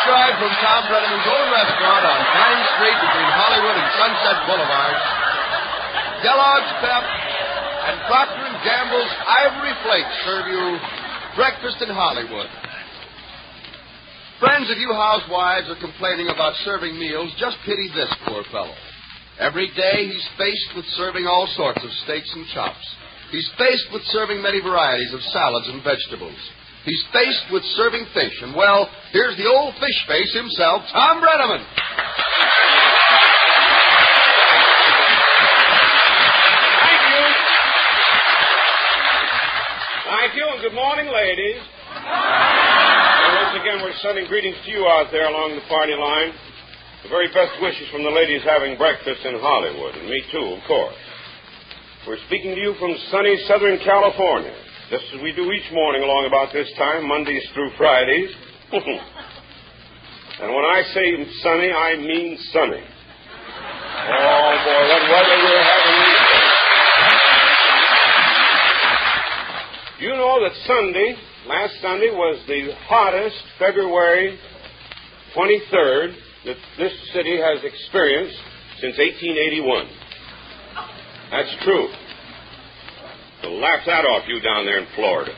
drive from Tom Brenneman's own restaurant on Pine Street between Hollywood and Sunset Boulevard, Kellogg's Pep and Procter & Gamble's Ivory Flakes serve you breakfast in Hollywood. Friends, if you housewives are complaining about serving meals, just pity this poor fellow. Every day he's faced with serving all sorts of steaks and chops. He's faced with serving many varieties of salads and vegetables. He's faced with serving fish. And, well, here's the old fish face himself, Tom Brenneman. Thank you, and good morning, ladies. And once again, we're sending greetings to you out there along the party line. The very best wishes from the ladies having breakfast in Hollywood, and me too, of course. We're speaking to you from sunny Southern California, just as we do each morning along about this time, Mondays through Fridays. And when I say sunny, I mean sunny. Oh, boy, what weather we're having these days. You know that last Sunday, was the hottest February 23rd that this city has experienced since 1881. That's true. So laugh that off, you down there in Florida.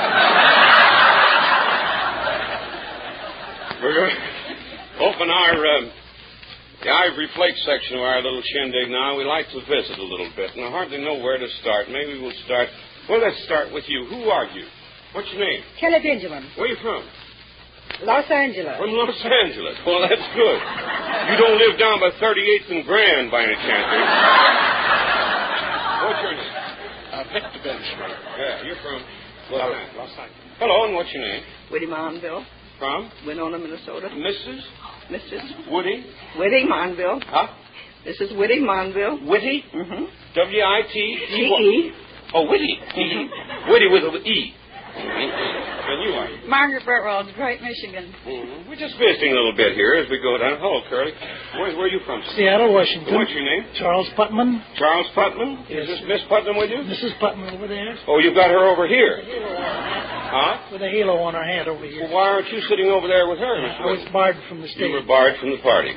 We're going to open the Ivory Flake section of our little shindig now. We like to visit a little bit, and I hardly know where to start. Maybe we'll start... Well, let's start with you. Who are you? What's your name? Kelly Benjamin. Where are you from? Los Angeles. From Los Angeles. Well, that's good. You don't live down by 38th and Grand by any chance, do you? What's your name? Victor Benjamin. Yeah, you're from Los Angeles. Hello, and what's your name? Woody Monville. From? Winona, Minnesota. Mrs. Woody? Woody Monville. Huh? This is Woody Monville. Witty? Mm-hmm. W-I-T-E? Oh, Witty. Mm-hmm. Witty with an E. And you are? Margaret Bertwell, Detroit, Michigan. Mm-hmm. We're just visiting a little bit here as we go down. Hello, Curly. Where are you from? Seattle, Washington. What's your name? Charles Putman. Charles Putman? Yes. Is this Miss Putnam with you? Mrs. Putman over there. Oh, you've got her over here. With a halo on her hand over here. Well, why aren't you sitting over there with her, Miss I was barred from the stage. You were barred from the party.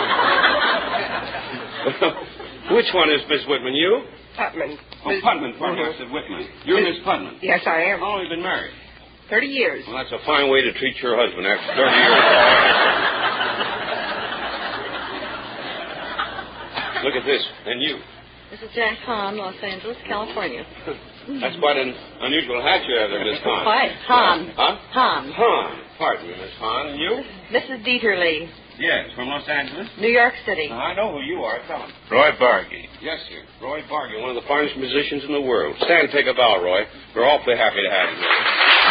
Which one is Miss Whitman? You? Putman. Oh, Putman. Pardon me, I said Whitman. You're Miss Putman. Yes, I am. How long have you been married? 30 years. Well, that's a fine way to treat your husband after 30 years. Look at this. And you? This is Jack Hahn, Los Angeles, California. That's quite an unusual hat you have there, Miss Hahn. Quite. Hahn. Huh? Hahn. Hahn. Pardon me, Miss Hahn. And you? Mrs. Dieterle, Yes, from Los Angeles. New York City. I know who you are. Tell him. Roy Bargy. Yes, sir. Roy Bargy, one of the finest musicians in the world. Stand and take a bow, Roy. We're awfully happy to have you here.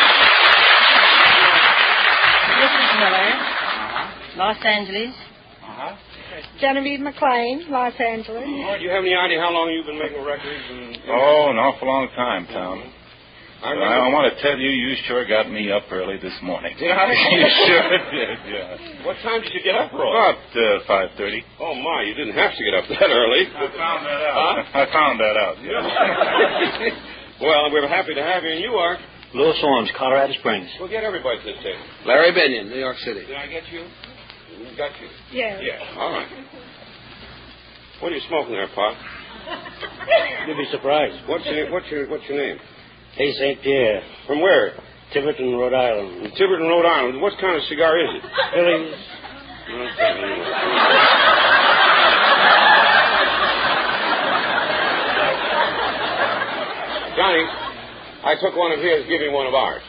Mrs. Miller, Los Angeles. Genevieve McLean, Los Angeles. Roy, do you have any idea how long you've been making records? Oh, an awful long time, Tom. I want to tell you, you sure got me up early this morning. Did I? You sure did, yeah. What time did you get up, Roy? About 5:30. Oh, my, you didn't have to get up that early. I found that out. Huh? I found that out, yeah. Well, we're happy to have you, and you are. Louis Orms, Colorado Springs. We'll get everybody to this table. Larry Binion, New York City. Did I get you? Got you. Yes. Yeah. All right. What are you smoking there, Pop? You'll be surprised. What's your name? Hey, St. Pierre. From where? Tiverton, Rhode Island. In Tiverton, Rhode Island. What kind of cigar is it? Phillies. Johnny, I took one of his, give him one of ours.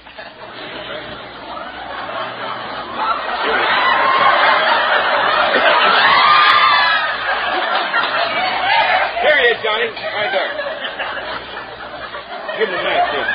There he is, Johnny. Right there. Give him the match, too.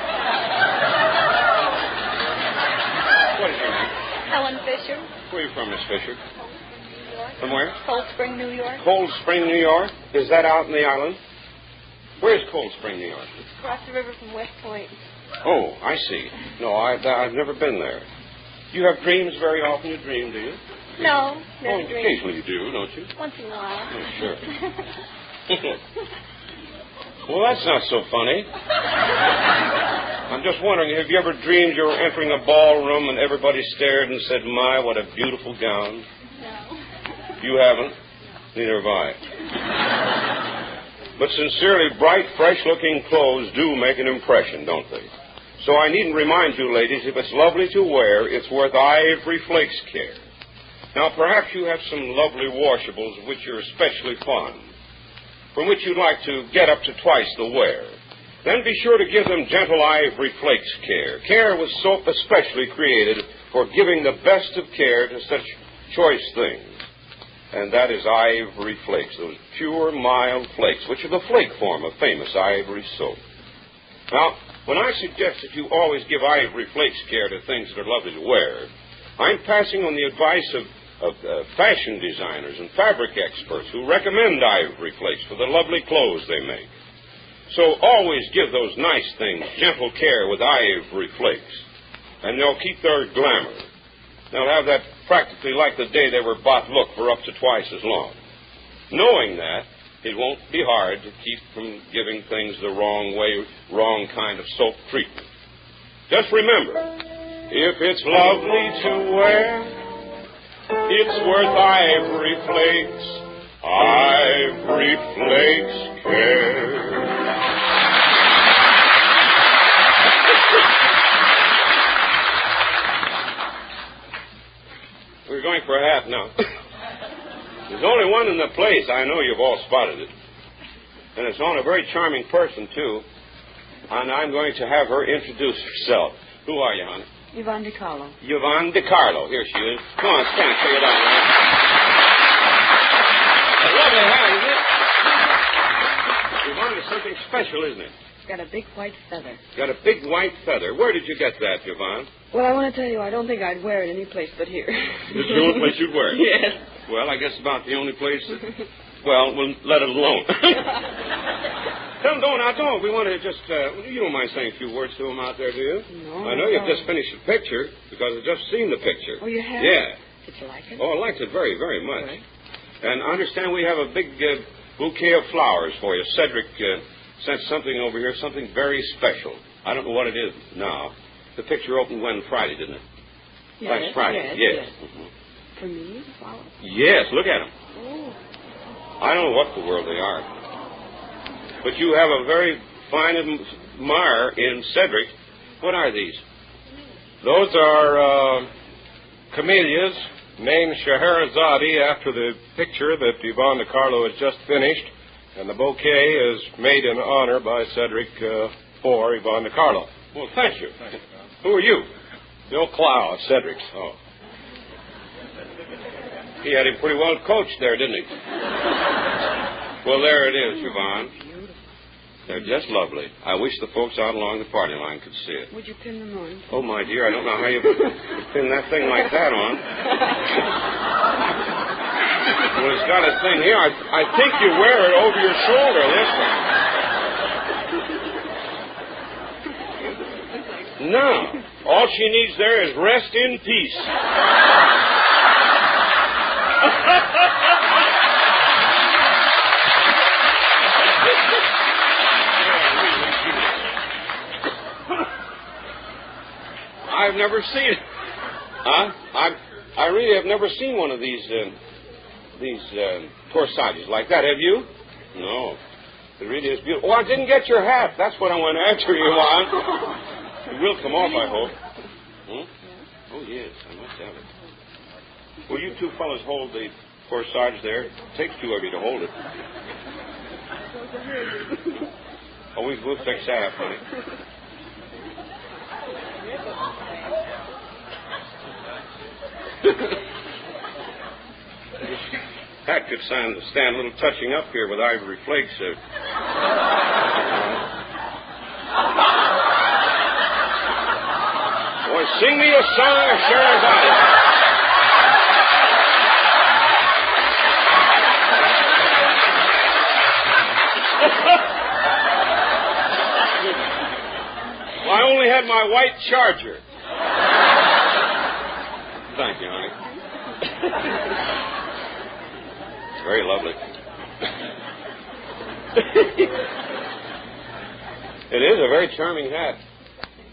What is your name? Helen Fisher, Where are you from, Miss Fisher? From where? Cold Spring, New York. Cold Spring, New York. Is that out in the island? Where's Cold Spring, New York? Across the river from West Point. Oh, I see. No, I've never been there. You have dreams very often. You dream, do you? No, never Oh, dream. occasionally you do, don't you? Once in a while. Oh, sure. Well, that's not so funny. I'm just wondering, have you ever dreamed you were entering a ballroom and everybody stared and said, my, what a beautiful gown? No. You haven't? Neither have I. But sincerely, bright, fresh-looking clothes do make an impression, don't they? So I needn't remind you, ladies, if it's lovely to wear, it's worth Ivory Flakes care. Now, perhaps you have some lovely washables of which you're especially fond, from which you'd like to get up to twice the wear. Then be sure to give them gentle Ivory Flakes care. Care with soap especially created for giving the best of care to such choice things. And that is Ivory Flakes, those pure, mild flakes, which are the flake form of famous Ivory soap. Now, when I suggest that you always give Ivory Flakes care to things that are lovely to wear, I'm passing on the advice of fashion designers and fabric experts who recommend Ivory Flakes for the lovely clothes they make. So always give those nice things gentle care with Ivory Flakes, and they'll keep their glamour. They'll have that practically like the day they were bought look for up to twice as long. Knowing that, it won't be hard to keep from giving things the wrong way, wrong kind of soap treatment. Just remember, if it's lovely to wear, it's worth Ivory Flakes. Ivory Flakes care. We're going for a hat now. There's only one in the place. I know you've all spotted it. And it's on a very charming person, too. And I'm going to have her introduce herself. Who are you, honey? Yvonne DiCarlo. Yvonne DiCarlo. Here she is. Come on, stand. Take it out. A lovely hat, isn't it? Yvonne, it's something special, isn't it? It's got a big white feather. Got a big white feather. Where did you get that, Yvonne? Well, I want to tell you, I don't think I'd wear it any place but here. This is the only place you'd wear it? Yes. Well, I guess about the only place that... Well, we'll let it alone. Don't. We want to just... you don't mind saying a few words to him out there, do you? No. I know you've just finished the picture, because I've just seen the picture. Oh, you have? Yeah. Did you like it? Oh, I liked it very, very much. Right. And I understand we have a big bouquet of flowers for you. Cedric sent something over here, something very special. I don't know what it is now. The picture opened Friday, didn't it? Yes, Last Friday. Yes. Mm-hmm. For me, the flowers? Yes, look at them. Oh. I don't know what the world they are. But you have a very fine admirer in Cedric. What are these? Those are camellias named Scheherazade after the picture that Yvonne DiCarlo has just finished. And the bouquet is made in honor by Cedric for Yvonne DiCarlo. Well, thank you. Who are you? Bill Clow, Cedric's. Oh. He had him pretty well coached there, didn't he? Well, there it is, Yvonne. They're just lovely. I wish the folks out along the party line could see it. Would you pin them on? Oh, my dear, I don't know how you pin that thing like that on. Well, it's got a thing here. I think you wear it over your shoulder, this one. No. All she needs there is rest in peace. I've never seen it. Huh? I really have never seen one of these corsages like that. Have you? No. It really is beautiful. Oh, I didn't get your hat. That's what I went after you on. It will come off, I hope. Hmm? Oh, yes. I must have it. Will you two fellas hold the corsage there? It takes two of you to hold it. Oh, we'll fix that, honey. That could stand a little touching up here with Ivory Flakes. Boy, sing me a song of Scheherazade. Well, I only had my white Charger. Thank you, honey. It's very lovely. It is a very charming hat.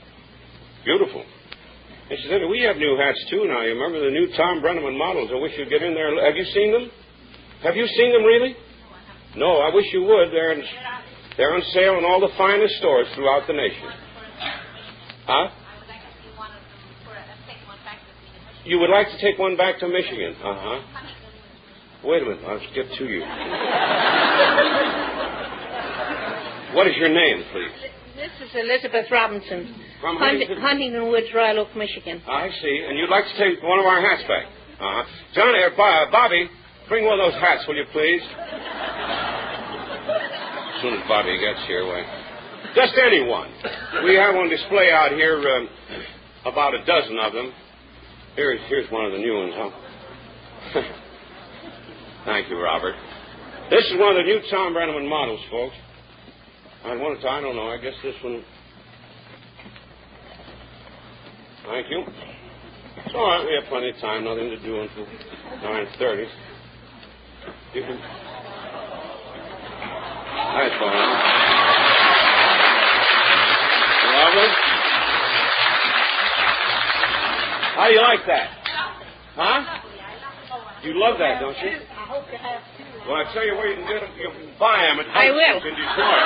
Beautiful. Incidentally, we have new hats, too, now. You remember the new Tom Brenneman models? I wish you'd get in there. Have you seen them? Have you seen them, really? No, I wish you would. They're on sale in all the finest stores throughout the nation. Huh? You would like to take one back to Michigan? Uh-huh. Wait a minute. I'll get to you. What is your name, please? This is Elizabeth Robinson. From Huntington Woods, Royal Oak, Michigan. I see. And you'd like to take one of our hats back? Uh-huh. Johnny, Bobby, bring one of those hats, will you, please? As soon as Bobby gets here, wait. Just any one. We have on display out here about a dozen of them. Here's one of the new ones, huh? Thank you, Robert. This is one of the new Tom Brenneman models, folks. I don't know, I guess this one... Thank you. It's all right, we have plenty of time, nothing to do until 9:30. You can... That's fine. Lovely. How do you like that? Huh? You love that, don't you? I hope you have too. Well, I tell you where you can get them. You can buy them at I will. in Detroit.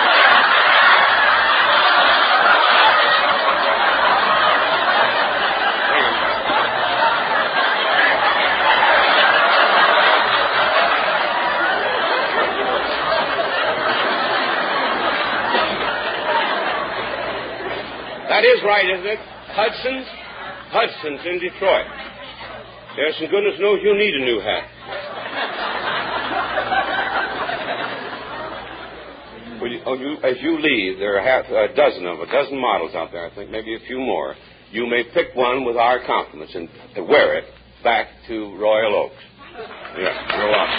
That is right, isn't it? Hudson's in Detroit. Yes, and goodness knows you'll need a new hat. As you leave, there are a dozen models out there, I think, maybe a few more. You may pick one with our compliments and wear it back to Royal Oaks. Yeah, go on.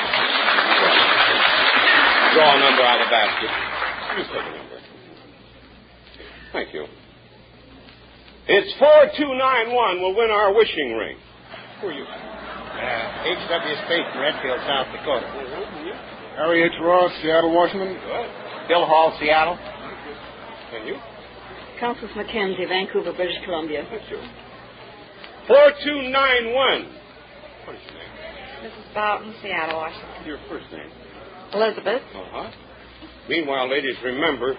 Draw a number out of the basket. You pick a number. Thank you. It's 4291 will win our wishing ring. Who are you? H.W. Spate from Redfield, South Dakota. Harry H. Ross, Seattle, Washington. Good. Bill Hall, Seattle. And you? Constance McKenzie, Vancouver, British Columbia. That's you. 4291. What is your name? Mrs. Boughton, Seattle, Washington. Your first name? Elizabeth. Uh-huh. Meanwhile, ladies, remember,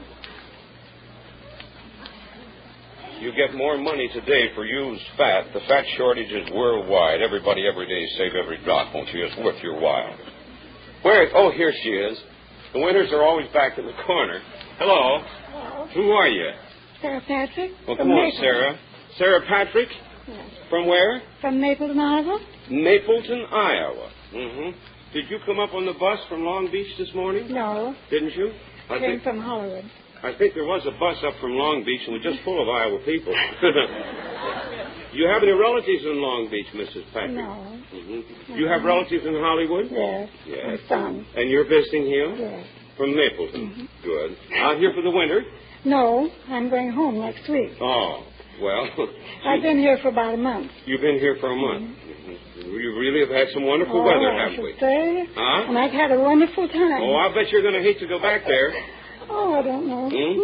you get more money today for used fat. The fat shortage is worldwide. Everybody every day save every drop, won't you? It's worth your while. Oh, here she is. The winters are always back in the corner. Hello. Hello. Who are you? Sarah Patrick. Well, come on, Sarah. Sarah Patrick? Yes. From where? From Mapleton, Iowa. Mapleton, Iowa. Mm-hmm. Did you come up on the bus from Long Beach this morning? No. Didn't you? Came from Hollywood. I think there was a bus up from Long Beach, and we're just full of Iowa people. You have any relatives in Long Beach, Mrs. Patrick? No. Mm-hmm. You have relatives in Hollywood? Yes. Yes. My son. And you're visiting him? Yes. From Mapleton. Mm-hmm. Good. Out here for the winter? No, I'm going home next week. Oh, well. I've been here for about a month. You've been here for a month. Mm-hmm. You really have had some wonderful weather, haven't we? Say. Huh? And I've had a wonderful time. Oh, I bet you're going to hate to go back there. Oh, I don't know. Hmm?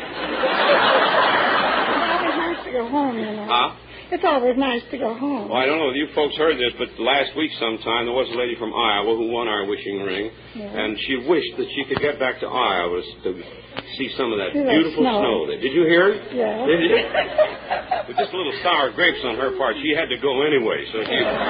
It's always nice to go home, you know. Huh? It's always nice to go home. Well, I don't know if you folks heard this, but last week sometime there was a lady from Iowa who won our wishing ring, and she wished that she could get back to Iowa to see some of that beautiful snow there. Did you hear it? Yeah. Did you? With just a little sour grapes on her part, she had to go anyway. So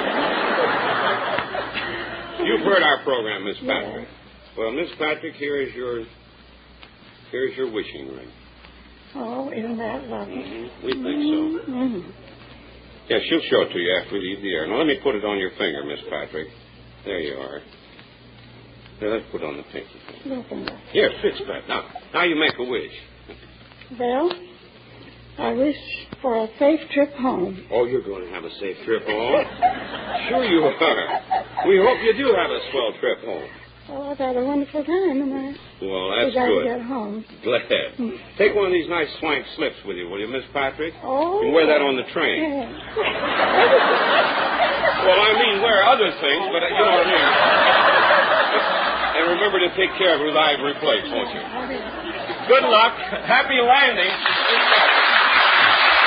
you've heard our program, Miss Patrick. Well, Miss Patrick, here's your wishing ring. Oh, isn't that lovely? Mm-hmm. We think so. Mm-hmm. Yeah, she'll show it to you after we leave the air. Now, let me put it on your finger, Miss Patrick. There you are. Now, let's put it on the pinky. Here, fix that. Now you make a wish. Well, I wish for a safe trip home. Oh, you're going to have a safe trip home? Sure you are. We hope you do have a swell trip home. Well, I've had a wonderful time, and well, that's got good. to get home. Glad. Take one of these nice swank slips with you, will you, Miss Patrick? Oh. You can wear that on the train. Yeah. Well, I mean, wear other things, but you know what I mean. And remember to take care of your ivory plates, won't you? Good luck. Happy landing.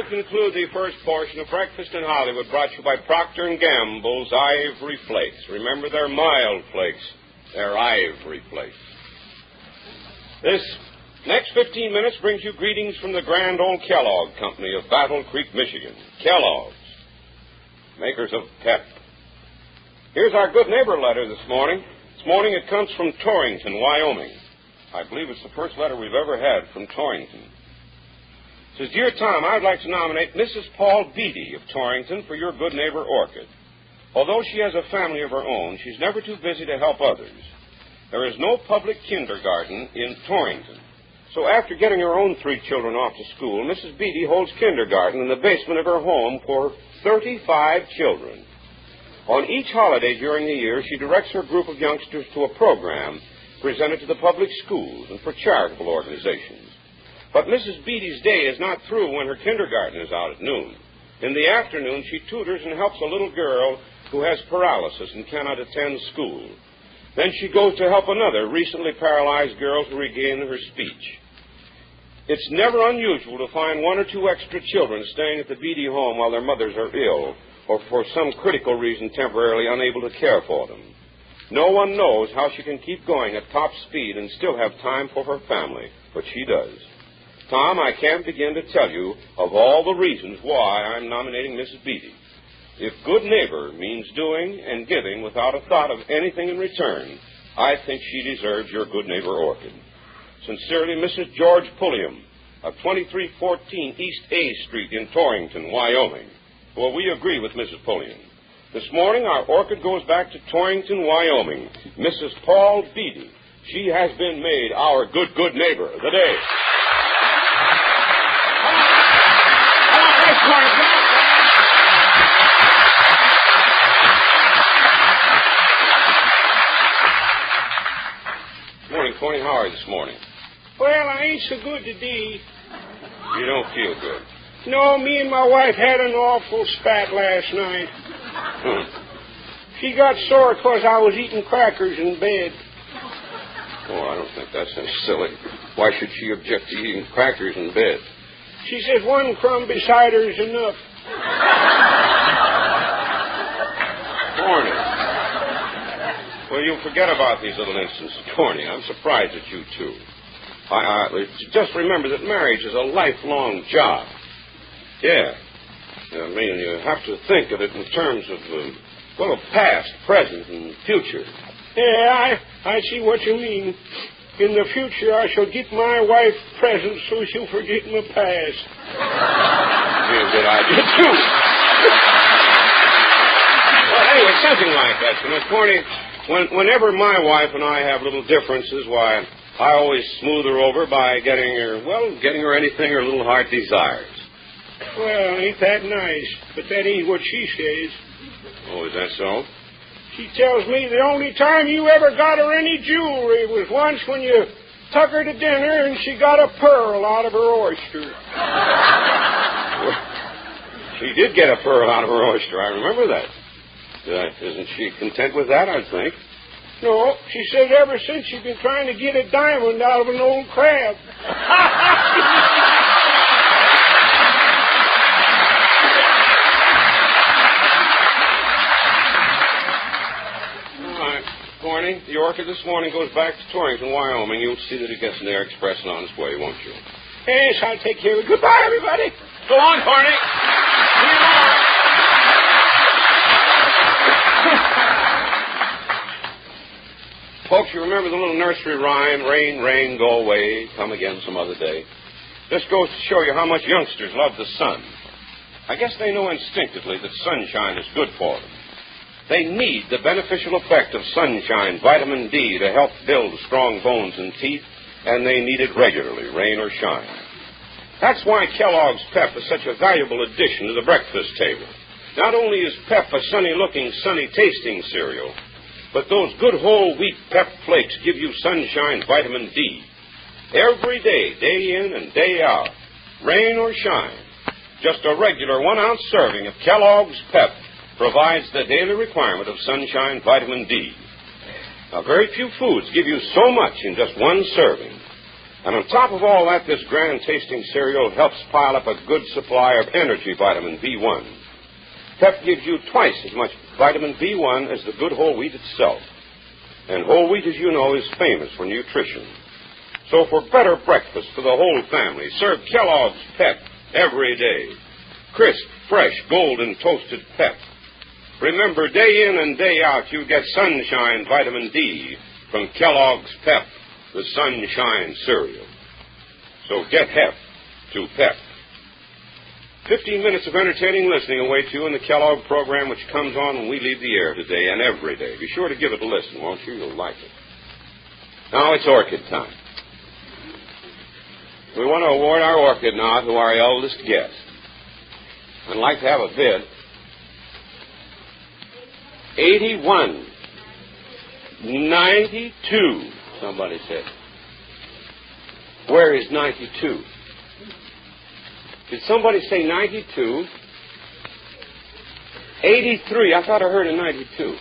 conclude the first portion of Breakfast in Hollywood, brought to you by Procter & Gamble's Ivory Flakes. Remember, they're mild flakes. They're ivory flakes. This next 15 minutes brings you greetings from the grand old Kellogg Company of Battle Creek, Michigan. Kellogg's, makers of Pep. Here's our good neighbor letter this morning. This morning it comes from Torrington, Wyoming. I believe it's the first letter we've ever had from Torrington. It says, Dear Tom, I'd like to nominate Mrs. Paul Beatty of Torrington for your good neighbor Orchid. Although she has a family of her own, she's never too busy to help others. There is no public kindergarten in Torrington. So after getting her own 3 children off to school, Mrs. Beatty holds kindergarten in the basement of her home for 35 children. On each holiday during the year, she directs her group of youngsters to a program presented to the public schools and for charitable organizations. But Mrs. Beatty's day is not through when her kindergarten is out at noon. In the afternoon, she tutors and helps a little girl who has paralysis and cannot attend school. Then she goes to help another recently paralyzed girl to regain her speech. It's never unusual to find 1 or 2 extra children staying at the Beatty home while their mothers are ill or for some critical reason temporarily unable to care for them. No one knows how she can keep going at top speed and still have time for her family, but she does. Tom, I can't begin to tell you of all the reasons why I'm nominating Mrs. Beatty. If good neighbor means doing and giving without a thought of anything in return, I think she deserves your good neighbor Orchid. Sincerely, Mrs. George Pulliam of 2314 East A Street in Torrington, Wyoming. Well, we agree with Mrs. Pulliam. This morning, our orchid goes back to Torrington, Wyoming. Mrs. Paul Beatty. She has been made our good neighbor of the day. Morning, Corny. How are you this morning? Well, I ain't so good today. You don't feel good. No, me and my wife had an awful spat last night. She got sore because I was eating crackers in bed. Oh, I don't think that's any silly. Why should she object to eating crackers in bed? She says 1 crumb beside her is enough. Corny. Well, you'll forget about these little instances, Corny. I'm surprised at you, too. Just remember that marriage is a lifelong job. Yeah. I mean, you have to think of it in terms of, past, present, and future. Yeah, I see what you mean. In the future, I shall get my wife presents so she'll forget my past. Be a good idea, too. Well, anyway, something like that. You know, Corny, whenever my wife and I have little differences, why, I always smooth her over by getting her anything her little heart desires. Well, ain't that nice? But that ain't what she says. Oh, is that so? She tells me the only time you ever got her any jewelry was once when you took her to dinner and she got a pearl out of her oyster. Well, she did get a pearl out of her oyster. I remember that. Isn't she content with that, I think? No, she says ever since she's been trying to get a diamond out of an old crab. Corny, the orchid this morning goes back to Torrington, Wyoming. You'll see that it gets an air express and on its way, won't you? Yes, I'll take care of it. Goodbye, everybody. Go on, Corny. See you tomorrow. Folks, you remember the little nursery rhyme, rain, rain, go away, come again some other day. This goes to show you how much youngsters love the sun. I guess they know instinctively that sunshine is good for them. They need the beneficial effect of sunshine, vitamin D, to help build strong bones and teeth, and they need it regularly, rain or shine. That's why Kellogg's Pep is such a valuable addition to the breakfast table. Not only is Pep a sunny-looking, sunny-tasting cereal, but those good whole wheat Pep flakes give you sunshine vitamin D. Every day, day in and day out, rain or shine, just a regular 1-ounce serving of Kellogg's Pep provides the daily requirement of sunshine vitamin D. Now, very few foods give you so much in just one serving. And on top of all that, this grand-tasting cereal helps pile up a good supply of energy vitamin B1. Pep gives you twice as much vitamin B1 as the good whole wheat itself. And whole wheat, as you know, is famous for nutrition. So for better breakfast for the whole family, serve Kellogg's Pep every day. Crisp, fresh, golden toasted Pep. Remember, day in and day out, you get Sunshine Vitamin D from Kellogg's Pep, the Sunshine cereal. So get Hep to Pep. 15 minutes of entertaining listening awaits you in the Kellogg program, which comes on when we leave the air today and every day. Be sure to give it a listen, won't you? You'll like it. Now it's orchid time. We want to award our orchid now to our eldest guest. I'd like to have a bid. 81. 92, somebody said. Where is 92? Did somebody say 92? 83. I thought I heard a 92.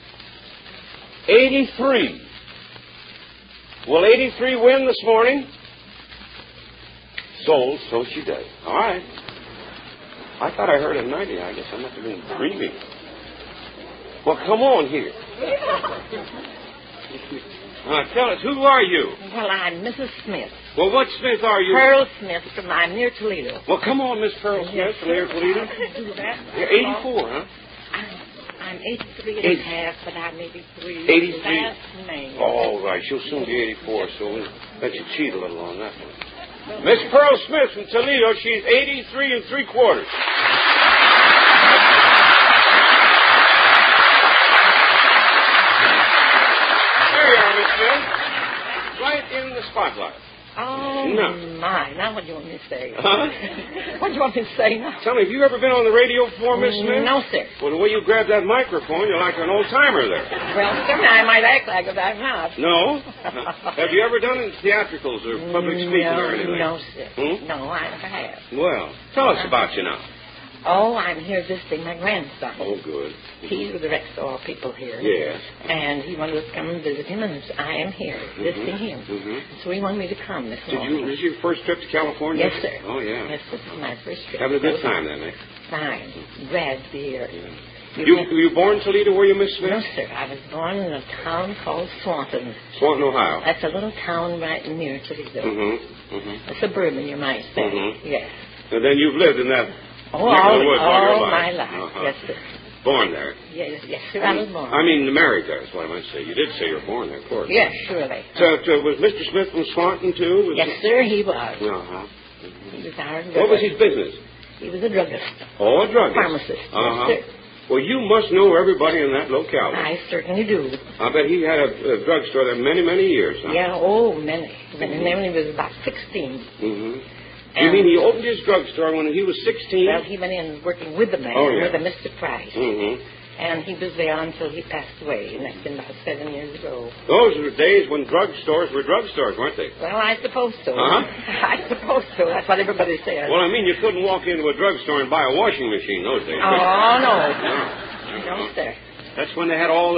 83. Will 83 win this morning? Sold, so she does. All right. I thought I heard a 90. I guess I must have been dreaming. Well, come on here. Tell us, who are you? Well, I'm Mrs. Smith. Well, what Smith are you? Pearl Smith I'm near Toledo. Well, come on, Miss Pearl Smith from near Toledo. Do that. You're 84, huh? I'm 83 and a half, but I may be 3. 83? Last May. All right, she'll soon be 84, so we'll let you cheat a little on that one. Miss Pearl Smith from Toledo, she's 83 3/4. There you are, Miss Smith. Right in the spotlight. Oh, no. My. Now what do you want me to say? Huh? What do you want me to say now? Tell me, have you ever been on the radio before, Miss Smith? No, sir. Well, the way you grab that microphone, you're like an old-timer there. Well, sir, I might act like it, but I'm not. No? Have you ever done any theatricals or public speaking or anything? No, sir. Hmm? No, I never have. Well, tell us about you now. Oh, I'm here visiting my grandson. Oh, good. He's with the Rexall people here. Yes. And he wanted us to come and visit him, and I am here visiting him. So he wanted me to come this morning. This your first trip to California? Yes, sir. Oh, yeah. Yes, this is my first trip. Having a good time then, eh? Fine. Glad to be here. Yeah. Were you born in Toledo, were you, Miss Smith? No, sir. I was born in a town called Swanton. Swanton, Ohio. That's a little town right near Toledo. A suburban, you might say. Yes. And then you've lived in that all my life. Yes, sir. Born there? Yes, sir, I was born. I mean, married there is what I might say. You did say you were born there, of course. Yes, surely. So was Mr. Smith from Swanton, too? Yes, sir, he was. He was our druggist. What was his business? He was a druggist. Oh, a druggist. Pharmacist. Yes, sir. Well, you must know everybody in that locality. I certainly do. I bet he had a drugstore there many, many years. Huh? Yeah, many. When he was about 16. You mean he opened his drugstore when he was 16? Well, he went in working with the man, with a Mr. Price. And he was there until he passed away, and that's been about 7 years ago. Those were days when drugstores were drugstores, weren't they? Well, I suppose so. I suppose so. That's what everybody says. Well, I mean, you couldn't walk into a drugstore and buy a washing machine those days. Oh, no. No, sir. That's when they had all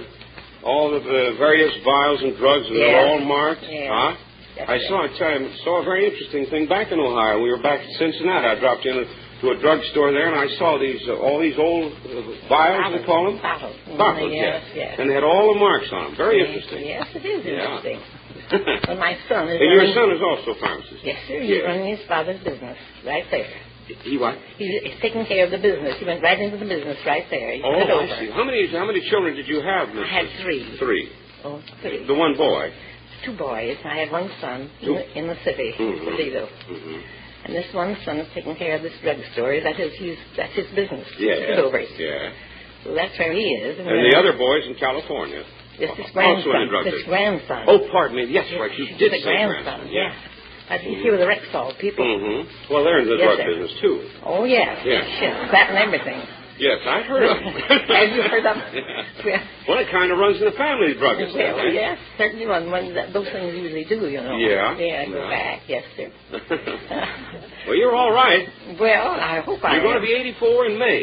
the various vials and drugs, and they were all marked. Yeah. I saw a very interesting thing back in Ohio. We were back in Cincinnati. I dropped in to a drugstore there, and I saw all these old vials, they call them? Bottles, yes. And they had all the marks on them. Very interesting. Yes, it is interesting. But my son is... And your son is also a pharmacist? Yes, sir. He's running his father's business right there. He what? He's taking care of the business. He went right into the business right there. He I see. How many children did you have, Miss? I had 3. 3? Oh, 3. The one boy? 2 boys. I have one son in the city, Toledo. And this one son is taking care of this drugstore. That's his business. Yeah. So that's where he is. And the other boy's in California. This is grandson. This grandson. Oh, pardon me. Yes, right. You did say grandson. Yeah. But he's here with the Rexall people. Well, they're in the drug business, too. Oh, yes. That and everything. Yes, I've heard of them. Have you heard of them? Well, it kind of runs in the family, drug business. Well, yes, certainly those things usually do, you know. Yeah. Go back, yes, sir. Well, you're all right. Well, I hope You're going to be 84 in May. Yes,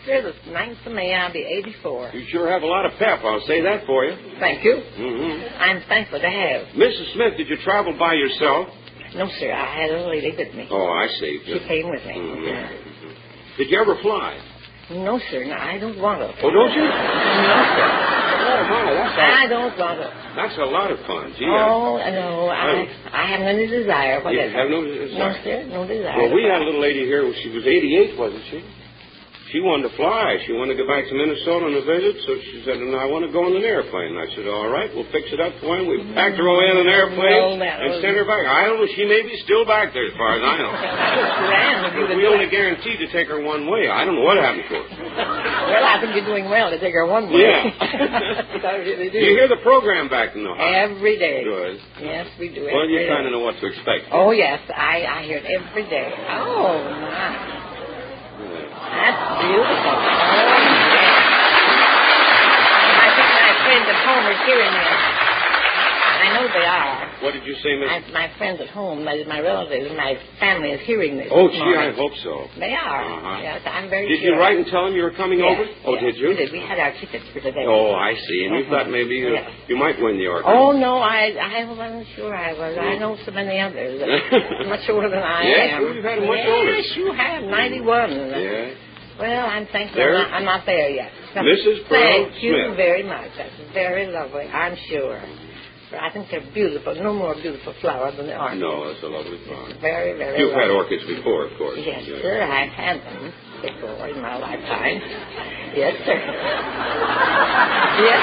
sir. The 9th of May, I'll be 84. You sure have a lot of pep, I'll say that for you. Thank you. Mm-hmm. I'm thankful to have. Mrs. Smith, did you travel by yourself? No, sir. I had a lady with me. Oh, I see. She came with me. Mm-hmm. Did you ever fly? No, sir. No, I don't want to. Oh, don't you? No, sir. I don't want to. That's a lot of fun. Gee, oh, no. I haven't any desire. Whatever. You have no desire? No, sir. No desire. Well, we had a little lady here. She was 88, wasn't she? She wanted to fly. She wanted to go back to Minnesota on a visit, so she said, and I want to go on an airplane. And I said, all right, we'll fix it up for you. We packed her away on an airplane and sent her back. I don't know. She may be still back there as far as I know. We only guaranteed to take her one way. I don't know what happened to her. Well, I think you're doing well to take her one way. Yeah. I really do. You hear the program back in the house? Every day. Good. Yes, we do. Well, you kind of know what to expect. Oh, yes. I hear it every day. Oh, my. That's beautiful. Oh, I think my friends at home are hearing that. I know they are. What did you say, Miss? My friends at home, my relatives, my family is hearing this. Oh, gee, I hope so. They are. Uh-huh. Yes, I'm very Did sure. you write and tell them you were coming over? Oh, did you? We did. We had our tickets for today. Oh, I see. And you thought maybe you might win the order. Oh, no, I wasn't sure I was. I know so many others. Much older than I am. Yes, well, you've had much older. Yes, you have. 91. Yeah. Well, I'm thankful I'm not there yet. Mrs. Pearl Thank you very much. That's very lovely, I'm sure. I think they're beautiful. No more beautiful flower than the orchid. No, that's a lovely flower. Very, very You've lovely. had orchids before, of course. Yes, sir. I've had them before in my lifetime. Yes, sir. Yes.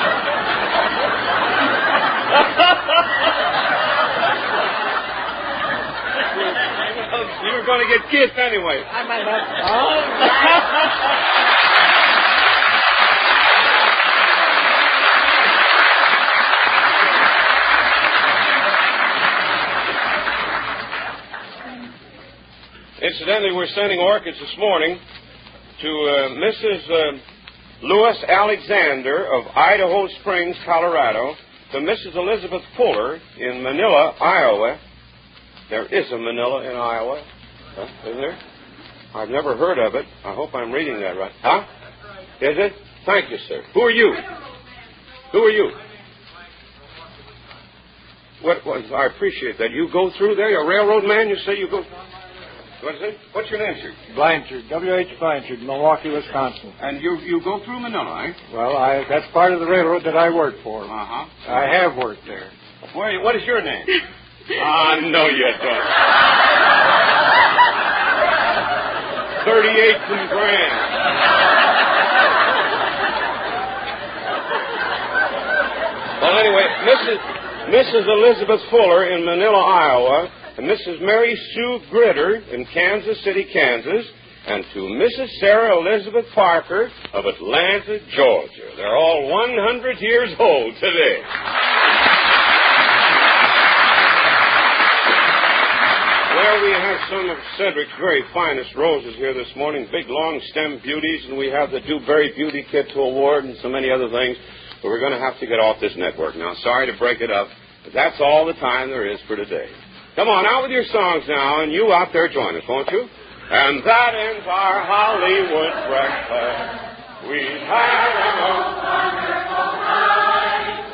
You were going to get kissed anyway. I might have. All right. Incidentally, we're sending orchids this morning to Mrs. Lewis Alexander of Idaho Springs, Colorado, to Mrs. Elizabeth Fuller in Manila, Iowa. There is a Manila in Iowa. Huh? Is there? I've never heard of it. I hope I'm reading that right. Huh? Is it? Thank you, sir. Who are you? Who are you? I appreciate that. You go through there? You're a railroad man? You say you go... What is it? What's your name, sir? Blanchard, W.H. Blanchard, Milwaukee, Wisconsin. And you go through Manila, eh? Well, that's part of the railroad that I work for. Uh-huh. I have worked there. What is your name? No, you don't. 38th and Grand. Well, anyway, Mrs. Elizabeth Fuller in Manila, Iowa, and Mrs. Mary Sue Gritter in Kansas City, Kansas, and to Mrs. Sarah Elizabeth Parker of Atlanta, Georgia. They're all 100 years old today. Well, we have some of Cedric's very finest roses here this morning, big long stem beauties, and we have the Dewberry Beauty Kit to award and so many other things. But we're going to have to get off this network now. Sorry to break it up, but that's all the time there is for today. Come on, out with your songs now, and you out there join us, won't you? And that ends our Hollywood breakfast. We've had a most wonderful night.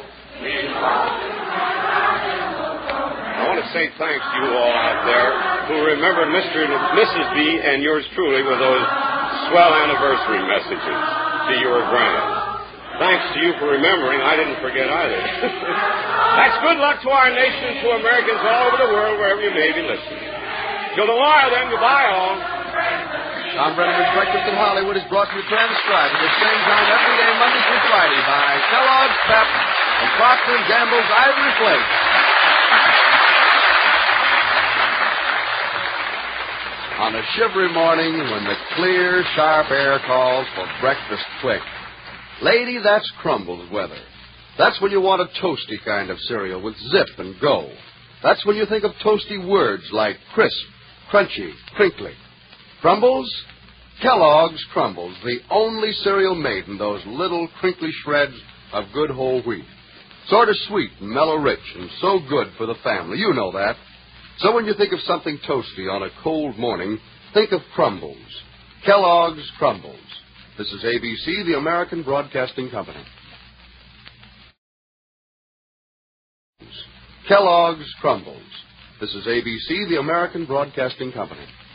I want to say thanks to you all out there who remembered Mr. and Mrs. B and yours truly with those swell anniversary messages to your grand. Thanks to you for remembering. I didn't forget either. That's good luck to our nation, to Americans all over the world, wherever you may be listening. Till tomorrow, then, goodbye, all. Tom Brenneman's Breakfast in Hollywood is brought to you transcribed at the same time every day, Monday through Friday, by Kellogg's Pep and Procter & Gamble's Ivory Flakes. On a shivery morning when the clear, sharp air calls for breakfast quick. Lady, that's crumbles weather. That's when you want a toasty kind of cereal with zip and go. That's when you think of toasty words like crisp, crunchy, crinkly. Crumbles? Kellogg's Crumbles, the only cereal made in those little crinkly shreds of good whole wheat. Sort of sweet and mellow rich and so good for the family. You know that. So when you think of something toasty on a cold morning, think of Crumbles. Kellogg's Crumbles. This is ABC, the American Broadcasting Company. Kellogg's Crumbles. This is ABC, the American Broadcasting Company.